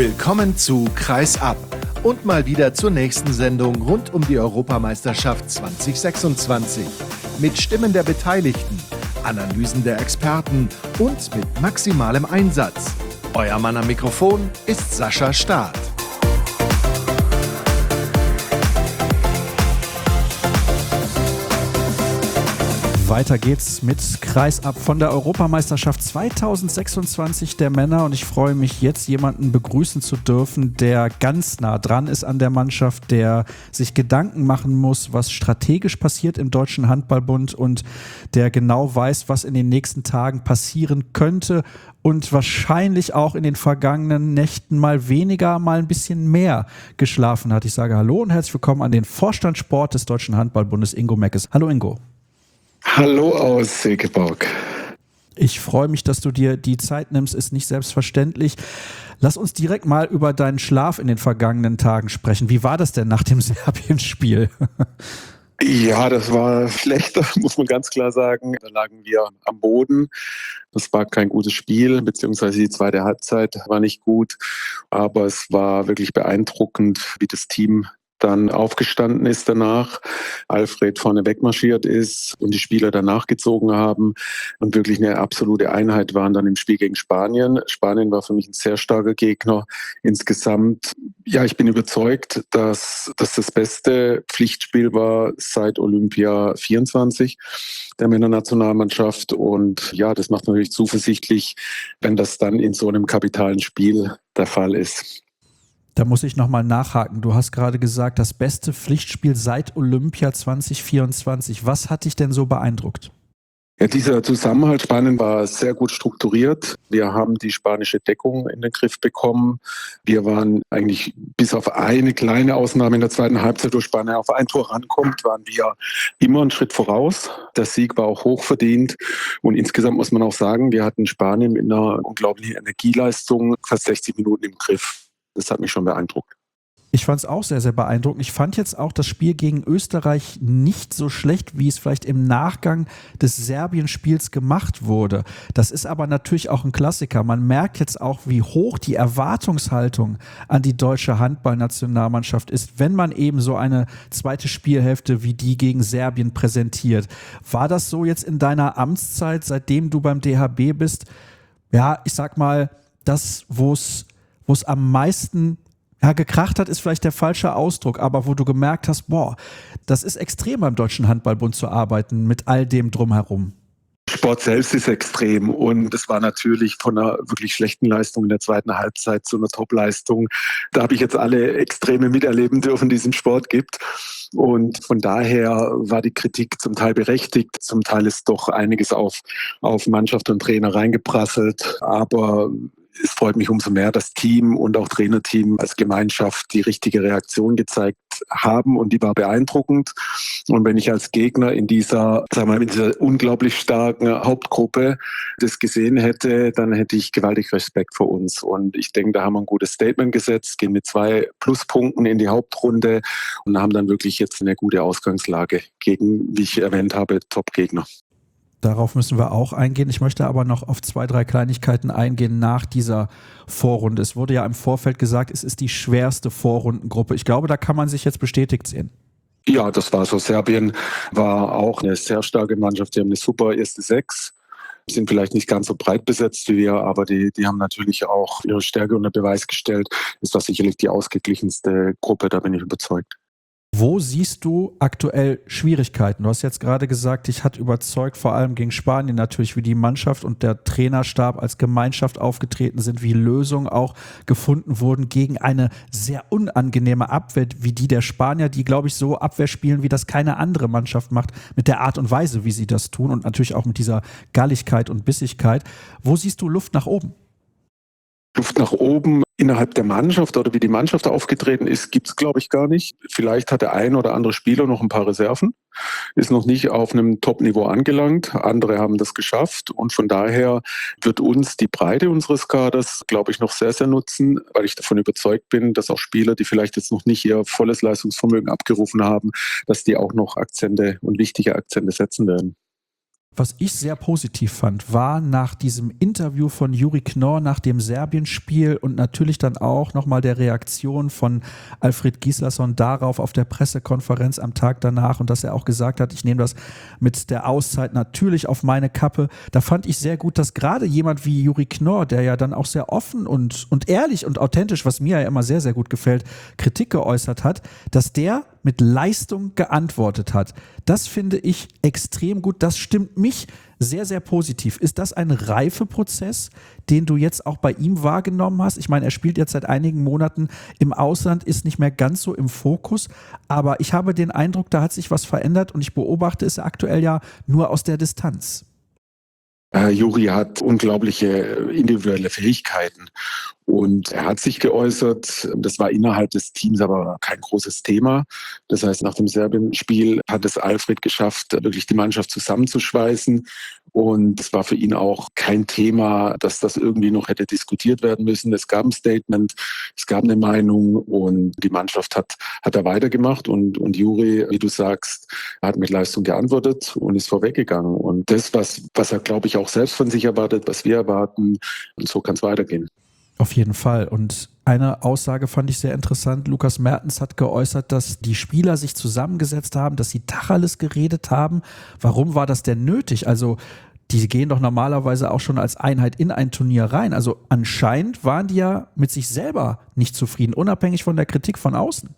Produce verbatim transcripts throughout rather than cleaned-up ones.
Willkommen zu Kreis ab und mal wieder zur nächsten Sendung rund um die Europameisterschaft zwanzig sechsundzwanzig. Mit Stimmen der Beteiligten, Analysen der Experten und mit maximalem Einsatz. Euer Mann am Mikrofon ist Sascha Staat. Weiter geht's mit Kreis ab von der Europameisterschaft zwanzig sechsundzwanzig der Männer und ich freue mich jetzt, jemanden begrüßen zu dürfen, der ganz nah dran ist an der Mannschaft, der sich Gedanken machen muss, was strategisch passiert im Deutschen Handballbund und der genau weiß, was in den nächsten Tagen passieren könnte und wahrscheinlich auch in den vergangenen Nächten mal weniger, mal ein bisschen mehr geschlafen hat. Ich sage Hallo und herzlich willkommen an den Vorstand Sport des Deutschen Handballbundes, Ingo Meckes. Hallo Ingo. Hallo aus Segeborg. Ich freue mich, dass du dir die Zeit nimmst, ist nicht selbstverständlich. Lass uns direkt mal über deinen Schlaf in den vergangenen Tagen sprechen. Wie war das denn nach dem Serbien-Spiel? Ja, das war schlechter, muss man ganz klar sagen. Da lagen wir am Boden. Das war kein gutes Spiel, beziehungsweise die zweite Halbzeit war nicht gut. Aber es war wirklich beeindruckend, wie das Team dann aufgestanden ist danach, Alfred vorne wegmarschiert ist und die Spieler danach gezogen haben und wirklich eine absolute Einheit waren dann im Spiel gegen Spanien. Spanien war für mich ein sehr starker Gegner. Insgesamt, ja, ich bin überzeugt, dass das das beste Pflichtspiel war seit Olympia vierundzwanzig der Männernationalmannschaft und ja, das macht natürlich zuversichtlich, wenn das dann in so einem kapitalen Spiel der Fall ist. Da muss ich nochmal nachhaken. Du hast gerade gesagt, das beste Pflichtspiel seit Olympia zwanzig vierundzwanzig. Was hat dich denn so beeindruckt? Ja, dieser Zusammenhalt Spanien war sehr gut strukturiert. Wir haben die spanische Deckung in den Griff bekommen. Wir waren eigentlich bis auf eine kleine Ausnahme in der zweiten Halbzeit, wo Spanien auf ein Tor rankommt, waren wir immer einen Schritt voraus. Der Sieg war auch hochverdient. Und insgesamt muss man auch sagen, wir hatten Spanien mit einer unglaublichen Energieleistung fast sechzig Minuten im Griff. Das hat mich schon beeindruckt. Ich fand es auch sehr, sehr beeindruckend. Ich fand jetzt auch das Spiel gegen Österreich nicht so schlecht, wie es vielleicht im Nachgang des Serbien-Spiels gemacht wurde. Das ist aber natürlich auch ein Klassiker. Man merkt jetzt auch, wie hoch die Erwartungshaltung an die deutsche Handballnationalmannschaft ist, wenn man eben so eine zweite Spielhälfte wie die gegen Serbien präsentiert. War das so jetzt in deiner Amtszeit, seitdem du beim D H B bist? Ja, ich sag mal, das, wo es wo es am meisten ja, gekracht hat, ist vielleicht der falsche Ausdruck, aber wo du gemerkt hast, boah, das ist extrem beim Deutschen Handballbund zu arbeiten mit all dem drumherum. Sport selbst ist extrem und es war natürlich von einer wirklich schlechten Leistung in der zweiten Halbzeit zu einer Top-Leistung. Da habe ich jetzt alle Extreme miterleben dürfen, die es im Sport gibt. Und von daher war die Kritik zum Teil berechtigt, zum Teil ist doch einiges auf, auf Mannschaft und Trainer reingeprasselt, aber es freut mich umso mehr, dass Team und auch Trainerteam als Gemeinschaft die richtige Reaktion gezeigt haben und die war beeindruckend. Und wenn ich als Gegner in dieser, sagen wir mal, in dieser unglaublich starken Hauptgruppe das gesehen hätte, dann hätte ich gewaltig Respekt vor uns. Und ich denke, da haben wir ein gutes Statement gesetzt, gehen mit zwei Pluspunkten in die Hauptrunde und haben dann wirklich jetzt eine gute Ausgangslage gegen, wie ich erwähnt habe, Top-Gegner. Darauf müssen wir auch eingehen. Ich möchte aber noch auf zwei, drei Kleinigkeiten eingehen nach dieser Vorrunde. Es wurde ja im Vorfeld gesagt, es ist die schwerste Vorrundengruppe. Ich glaube, da kann man sich jetzt bestätigt sehen. Ja, das war so. Serbien war auch eine sehr starke Mannschaft. Die haben eine super erste Sechs. Sind vielleicht nicht ganz so breit besetzt wie wir, aber die, die haben natürlich auch ihre Stärke unter Beweis gestellt. Das war sicherlich die ausgeglichenste Gruppe, da bin ich überzeugt. Wo siehst du aktuell Schwierigkeiten? Du hast jetzt gerade gesagt, dich hat überzeugt, vor allem gegen Spanien natürlich, wie die Mannschaft und der Trainerstab als Gemeinschaft aufgetreten sind, wie Lösungen auch gefunden wurden gegen eine sehr unangenehme Abwehr wie die der Spanier, die, glaube ich, so Abwehr spielen, wie das keine andere Mannschaft macht, mit der Art und Weise, wie sie das tun und natürlich auch mit dieser Galligkeit und Bissigkeit. Wo siehst du Luft nach oben? Luft nach oben innerhalb der Mannschaft oder wie die Mannschaft aufgetreten ist, gibt es, glaube ich, gar nicht. Vielleicht hat der ein oder andere Spieler noch ein paar Reserven, ist noch nicht auf einem Top-Niveau angelangt. Andere haben das geschafft und von daher wird uns die Breite unseres Kaders, glaube ich, noch sehr, sehr nutzen, weil ich davon überzeugt bin, dass auch Spieler, die vielleicht jetzt noch nicht ihr volles Leistungsvermögen abgerufen haben, dass die auch noch Akzente und wichtige Akzente setzen werden. Was ich sehr positiv fand, war nach diesem Interview von Juri Knorr nach dem Serbien-Spiel und natürlich dann auch nochmal der Reaktion von Alfred Gislason darauf auf der Pressekonferenz am Tag danach und dass er auch gesagt hat, ich nehme das mit der Auszeit natürlich auf meine Kappe. Da fand ich sehr gut, dass gerade jemand wie Juri Knorr, der ja dann auch sehr offen und, und ehrlich und authentisch, was mir ja immer sehr, sehr gut gefällt, Kritik geäußert hat, dass der mit Leistung geantwortet hat. Das finde ich extrem gut. Das stimmt mich sehr, sehr positiv. Ist das ein Reifeprozess, den du jetzt auch bei ihm wahrgenommen hast? Ich meine, er spielt jetzt seit einigen Monaten im Ausland, ist nicht mehr ganz so im Fokus, aber ich habe den Eindruck, da hat sich was verändert und ich beobachte es aktuell ja nur aus der Distanz. Äh, Juri hat unglaubliche individuelle Fähigkeiten und er hat sich geäußert. Das war innerhalb des Teams aber kein großes Thema. Das heißt, nach dem Serbien-Spiel hat es Alfred geschafft, wirklich die Mannschaft zusammenzuschweißen. Und es war für ihn auch kein Thema, dass das irgendwie noch hätte diskutiert werden müssen. Es gab ein Statement, es gab eine Meinung und die Mannschaft hat, hat da weitergemacht. Und, und Juri, wie du sagst, hat mit Leistung geantwortet und ist vorweggegangen. Und das, was, was er, glaube ich, auch selbst von sich erwartet, was wir erwarten, und so kann es weitergehen. Auf jeden Fall. Und eine Aussage fand ich sehr interessant. Lukas Mertens hat geäußert, dass die Spieler sich zusammengesetzt haben, dass sie Tacheles geredet haben. Warum war das denn nötig? Also die gehen doch normalerweise auch schon als Einheit in ein Turnier rein. Also anscheinend waren die ja mit sich selber nicht zufrieden, unabhängig von der Kritik von außen.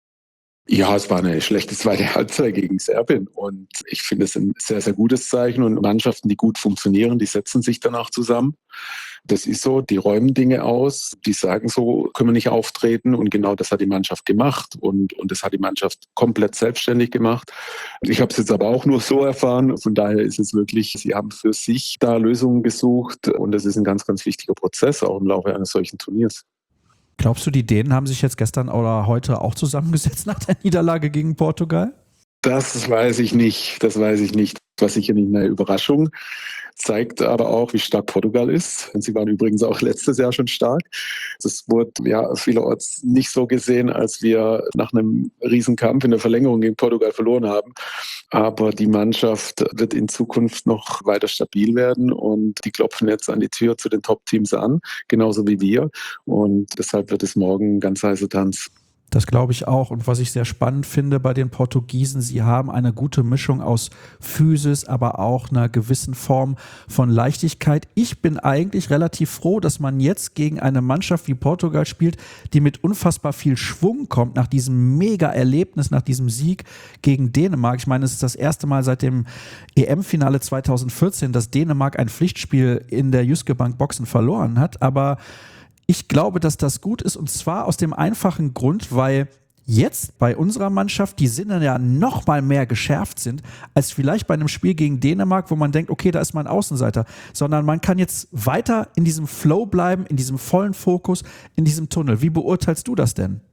Ja, es war eine schlechte zweite Halbzeit gegen Serbien und ich finde es ein sehr, sehr gutes Zeichen und Mannschaften, die gut funktionieren, die setzen sich danach zusammen. Das ist so, die räumen Dinge aus, die sagen so, können wir nicht auftreten und genau das hat die Mannschaft gemacht und, und das hat die Mannschaft komplett selbstständig gemacht. Ich habe es jetzt aber auch nur so erfahren, von daher ist es wirklich, sie haben für sich da Lösungen gesucht und das ist ein ganz, ganz wichtiger Prozess auch im Laufe eines solchen Turniers. Glaubst du, die Dänen haben sich jetzt gestern oder heute auch zusammengesetzt nach der Niederlage gegen Portugal? Das weiß ich nicht, das weiß ich nicht. Das war sicher nicht eine Überraschung, zeigt aber auch, wie stark Portugal ist. Und sie waren übrigens auch letztes Jahr schon stark. Das wurde ja vielerorts nicht so gesehen, als wir nach einem Riesenkampf in der Verlängerung gegen Portugal verloren haben. Aber die Mannschaft wird in Zukunft noch weiter stabil werden und die klopfen jetzt an die Tür zu den Top-Teams an, genauso wie wir. Und deshalb wird es morgen ein ganz heißer Tanz. Das glaube ich auch. Und was ich sehr spannend finde bei den Portugiesen, sie haben eine gute Mischung aus Physis, aber auch einer gewissen Form von Leichtigkeit. Ich bin eigentlich relativ froh, dass man jetzt gegen eine Mannschaft wie Portugal spielt, die mit unfassbar viel Schwung kommt nach diesem Mega-Erlebnis, nach diesem Sieg gegen Dänemark. Ich meine, es ist das erste Mal seit dem E M-Finale zweitausendvierzehn, dass Dänemark ein Pflichtspiel in der Jyske Bank Boxen verloren hat. Aber ich glaube, dass das gut ist und zwar aus dem einfachen Grund, weil jetzt bei unserer Mannschaft die Sinne ja noch mal mehr geschärft sind, als vielleicht bei einem Spiel gegen Dänemark, wo man denkt, okay, da ist man Außenseiter, sondern man kann jetzt weiter in diesem Flow bleiben, in diesem vollen Fokus, in diesem Tunnel. Wie beurteilst du das denn?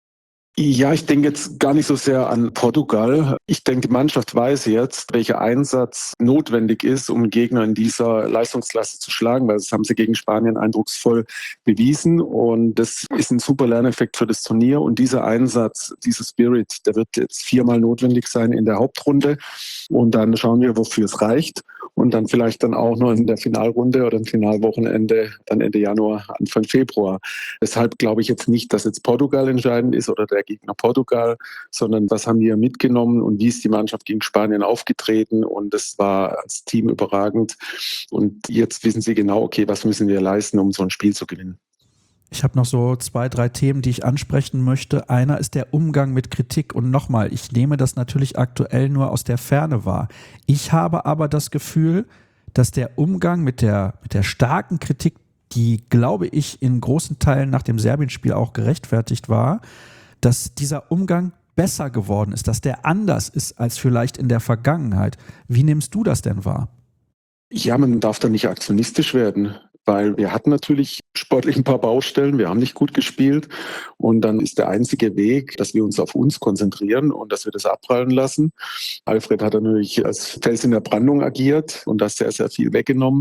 Ja, ich denke jetzt gar nicht so sehr an Portugal. Ich denke, die Mannschaft weiß jetzt, welcher Einsatz notwendig ist, um Gegner in dieser Leistungsklasse zu schlagen, weil das haben sie gegen Spanien eindrucksvoll bewiesen und das ist ein super Lerneffekt für das Turnier und dieser Einsatz, dieser Spirit, der wird jetzt viermal notwendig sein in der Hauptrunde und dann schauen wir, wofür es reicht und dann vielleicht dann auch noch in der Finalrunde oder im Finalwochenende, dann Ende Januar, Anfang Februar. Deshalb glaube ich jetzt nicht, dass jetzt Portugal entscheidend ist oder der Gegner Portugal, sondern was haben wir mitgenommen und wie ist die Mannschaft gegen Spanien aufgetreten und das war als Team überragend und jetzt wissen sie genau, okay, was müssen wir leisten, um so ein Spiel zu gewinnen. Ich habe noch so zwei, drei Themen, die ich ansprechen möchte. Einer ist der Umgang mit Kritik und nochmal, ich nehme das natürlich aktuell nur aus der Ferne wahr. Ich habe aber das Gefühl, dass der Umgang mit der, mit der starken Kritik, die, glaube ich, in großen Teilen nach dem Serbien-Spiel auch gerechtfertigt war, dass dieser Umgang besser geworden ist, dass der anders ist als vielleicht in der Vergangenheit. Wie nimmst du das denn wahr? Ja, man darf da nicht aktionistisch werden, weil wir hatten natürlich sportlich ein paar Baustellen, wir haben nicht gut gespielt und dann ist der einzige Weg, dass wir uns auf uns konzentrieren und dass wir das abprallen lassen. Alfred hat natürlich als Fels in der Brandung agiert und das sehr, sehr viel weggenommen.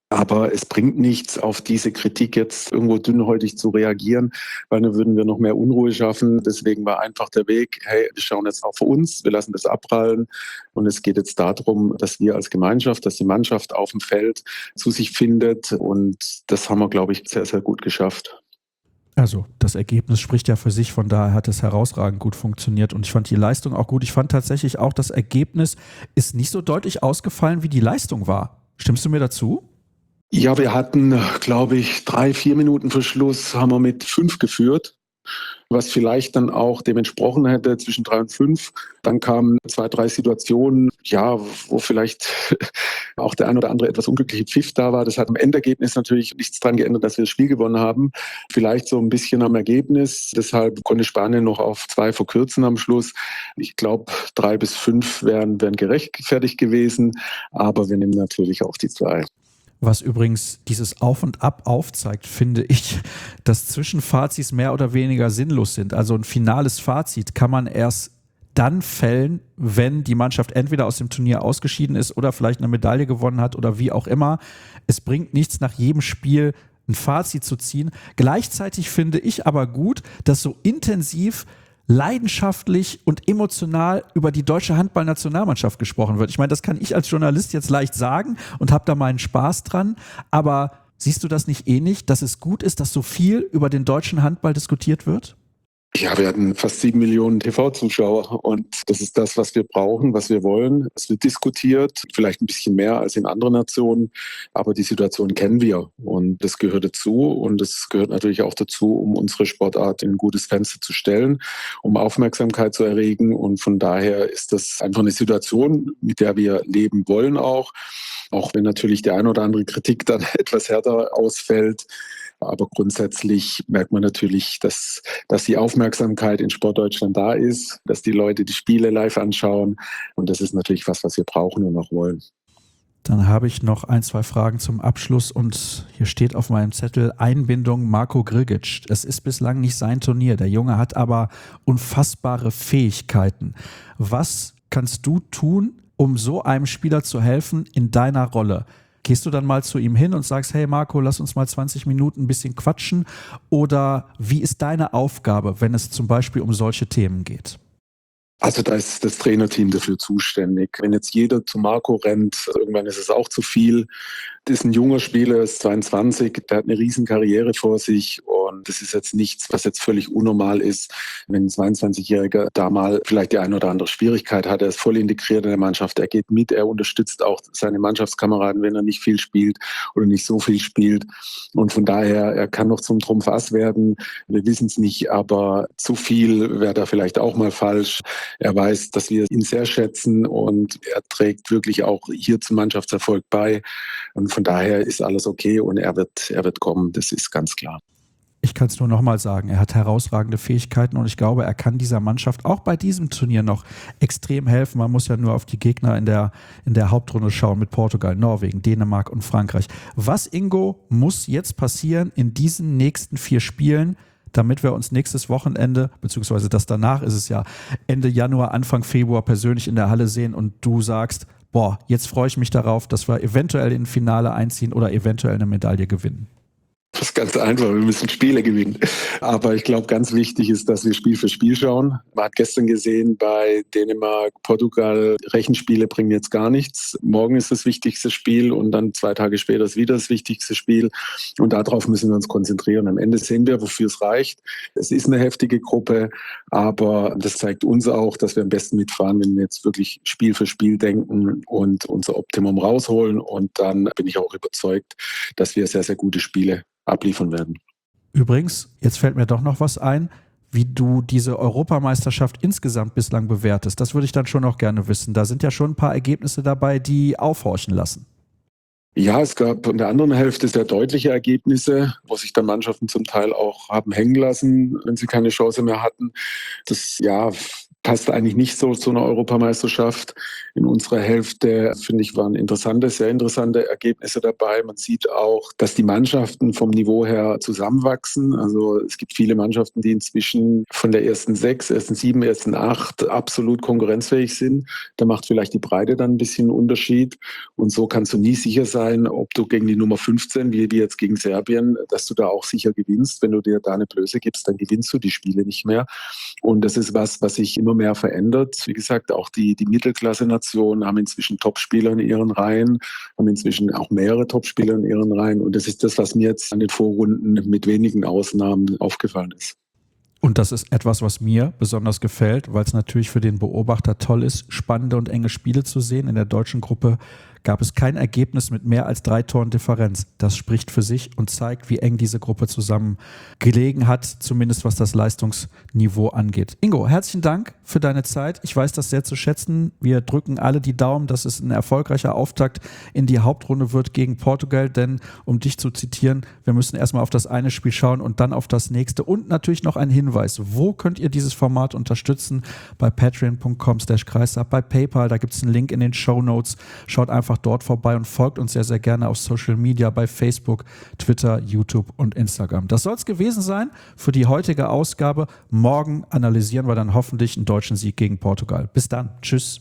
Aber es bringt nichts, auf diese Kritik jetzt irgendwo dünnhäutig zu reagieren, weil dann würden wir noch mehr Unruhe schaffen. Deswegen war einfach der Weg, hey, wir schauen jetzt auf uns, wir lassen das abprallen. Und es geht jetzt darum, dass wir als Gemeinschaft, dass die Mannschaft auf dem Feld zu sich findet. Und das haben wir, glaube ich, sehr, sehr gut geschafft. Also das Ergebnis spricht ja für sich, von daher hat es herausragend gut funktioniert und ich fand die Leistung auch gut. Ich fand tatsächlich auch, das Ergebnis ist nicht so deutlich ausgefallen, wie die Leistung war. Stimmst du mir dazu? Ja, wir hatten, glaube ich, drei, vier Minuten vor Schluss haben wir mit fünf geführt, was vielleicht dann auch dem entsprochen hätte, zwischen drei und fünf. Dann kamen zwei, drei Situationen, ja, wo vielleicht auch der ein oder andere etwas unglückliche Pfiff da war. Das hat am Endergebnis natürlich nichts daran geändert, dass wir das Spiel gewonnen haben. Vielleicht so ein bisschen am Ergebnis. Deshalb konnte Spanien noch auf zwei verkürzen am Schluss. Ich glaube, drei bis fünf wären, wären gerechtfertigt gewesen. Aber wir nehmen natürlich auch die zwei. Was übrigens dieses Auf und Ab aufzeigt, finde ich, dass Zwischenfazits mehr oder weniger sinnlos sind. Also ein finales Fazit kann man erst dann fällen, wenn die Mannschaft entweder aus dem Turnier ausgeschieden ist oder vielleicht eine Medaille gewonnen hat oder wie auch immer. Es bringt nichts, nach jedem Spiel ein Fazit zu ziehen. Gleichzeitig finde ich aber gut, dass so intensiv, leidenschaftlich und emotional über die deutsche Handballnationalmannschaft gesprochen wird. Ich meine, das kann ich als Journalist jetzt leicht sagen und habe da meinen Spaß dran, aber siehst du das nicht ähnlich, dass es gut ist, dass so viel über den deutschen Handball diskutiert wird? Ja, wir hatten fast sieben Millionen T V-Zuschauer und das ist das, was wir brauchen, was wir wollen. Es wird diskutiert, vielleicht ein bisschen mehr als in anderen Nationen, aber die Situation kennen wir und das gehört dazu und es gehört natürlich auch dazu, um unsere Sportart in ein gutes Fenster zu stellen, um Aufmerksamkeit zu erregen und von daher ist das einfach eine Situation, mit der wir leben wollen auch, auch wenn natürlich der ein oder andere Kritik dann etwas härter ausfällt. Aber grundsätzlich merkt man natürlich, dass, dass die Aufmerksamkeit in Sportdeutschland da ist, dass die Leute die Spiele live anschauen. Und das ist natürlich was, was wir brauchen und auch wollen. Dann habe ich noch ein, zwei Fragen zum Abschluss und hier steht auf meinem Zettel Einbindung Marko Grgic. Es ist bislang nicht sein Turnier. Der Junge hat aber unfassbare Fähigkeiten. Was kannst du tun, um so einem Spieler zu helfen in deiner Rolle? Gehst du dann mal zu ihm hin und sagst, hey Marco, lass uns mal zwanzig Minuten ein bisschen quatschen? Oder wie ist deine Aufgabe, wenn es zum Beispiel um solche Themen geht? Also da ist das Trainerteam dafür zuständig. Wenn jetzt jeder zu Marco rennt, irgendwann ist es auch zu viel. Das ist ein junger Spieler, ist zweiundzwanzig, der hat eine riesen Karriere vor sich und das ist jetzt nichts, was jetzt völlig unnormal ist, wenn ein zweiundzwanzigjähriger da mal vielleicht die eine oder andere Schwierigkeit hat. Er ist voll integriert in der Mannschaft, er geht mit, er unterstützt auch seine Mannschaftskameraden, wenn er nicht viel spielt oder nicht so viel spielt und von daher, er kann noch zum Trumpf-Ass werden, wir wissen es nicht, aber zu viel wäre da vielleicht auch mal falsch. Er weiß, dass wir ihn sehr schätzen und er trägt wirklich auch hier zum Mannschaftserfolg bei. Und von daher ist alles okay und er wird, er wird kommen, das ist ganz klar. Ich kann es nur nochmal sagen, er hat herausragende Fähigkeiten und ich glaube, er kann dieser Mannschaft auch bei diesem Turnier noch extrem helfen. Man muss ja nur auf die Gegner in der, in der Hauptrunde schauen mit Portugal, Norwegen, Dänemark und Frankreich. Was, Ingo, muss jetzt passieren in diesen nächsten vier Spielen, damit wir uns nächstes Wochenende, beziehungsweise das danach ist es ja, Ende Januar, Anfang Februar persönlich in der Halle sehen und du sagst, boah, jetzt freue ich mich darauf, dass wir eventuell in ein Finale einziehen oder eventuell eine Medaille gewinnen? Das ist ganz einfach, wir müssen Spiele gewinnen. Aber ich glaube, ganz wichtig ist, dass wir Spiel für Spiel schauen. Man hat gestern gesehen, bei Dänemark, Portugal, Rechenspiele bringen jetzt gar nichts. Morgen ist das wichtigste Spiel und dann zwei Tage später ist wieder das wichtigste Spiel. Und darauf müssen wir uns konzentrieren. Am Ende sehen wir, wofür es reicht. Es ist eine heftige Gruppe, aber das zeigt uns auch, dass wir am besten mitfahren, wenn wir jetzt wirklich Spiel für Spiel denken und unser Optimum rausholen. Und dann bin ich auch überzeugt, dass wir sehr, sehr gute Spiele abliefern werden. Übrigens, jetzt fällt mir doch noch was ein, wie du diese Europameisterschaft insgesamt bislang bewertest. Das würde ich dann schon auch gerne wissen. Da sind ja schon ein paar Ergebnisse dabei, die aufhorchen lassen. Ja, es gab in der anderen Hälfte sehr deutliche Ergebnisse, wo sich dann Mannschaften zum Teil auch haben hängen lassen, wenn sie keine Chance mehr hatten. Das, ja, passt eigentlich nicht so zu einer Europameisterschaft. In unserer Hälfte, finde ich, waren interessante, sehr interessante Ergebnisse dabei. Man sieht auch, dass die Mannschaften vom Niveau her zusammenwachsen. Also es gibt viele Mannschaften, die inzwischen von der ersten sechs, ersten sieben, ersten acht absolut konkurrenzfähig sind. Da macht vielleicht die Breite dann ein bisschen einen Unterschied. Und so kannst du nie sicher sein, ob du gegen die Nummer fünfzehn, wie wir jetzt gegen Serbien, dass du da auch sicher gewinnst. Wenn du dir da eine Blöße gibst, dann gewinnst du die Spiele nicht mehr. Und das ist was, was sich immer mehr verändert. Wie gesagt, auch die, die Mittelklasse-Nationen haben inzwischen Topspieler in ihren Reihen, haben inzwischen auch mehrere Topspieler in ihren Reihen. Und das ist das, was mir jetzt an den Vorrunden mit wenigen Ausnahmen aufgefallen ist. Und das ist etwas, was mir besonders gefällt, weil es natürlich für den Beobachter toll ist, spannende und enge Spiele zu sehen. In der deutschen Gruppe gab es kein Ergebnis mit mehr als drei Toren Differenz. Das spricht für sich und zeigt, wie eng diese Gruppe zusammen gelegen hat, zumindest was das Leistungsniveau angeht. Ingo, herzlichen Dank für deine Zeit. Ich weiß das sehr zu schätzen. Wir drücken alle die Daumen, dass es ein erfolgreicher Auftakt in die Hauptrunde wird gegen Portugal, denn um dich zu zitieren, wir müssen erstmal auf das eine Spiel schauen und dann auf das nächste. Und natürlich noch ein Hinweis, wo könnt ihr dieses Format unterstützen? Bei patreon punkt com slash kreisab, bei PayPal, da gibt es einen Link in den Shownotes. Schaut einfach dort vorbei und folgt uns sehr, sehr gerne auf Social Media, bei Facebook, Twitter, YouTube und Instagram. Das soll es gewesen sein für die heutige Ausgabe. Morgen analysieren wir dann hoffentlich einen deutschen Sieg gegen Portugal. Bis dann. Tschüss.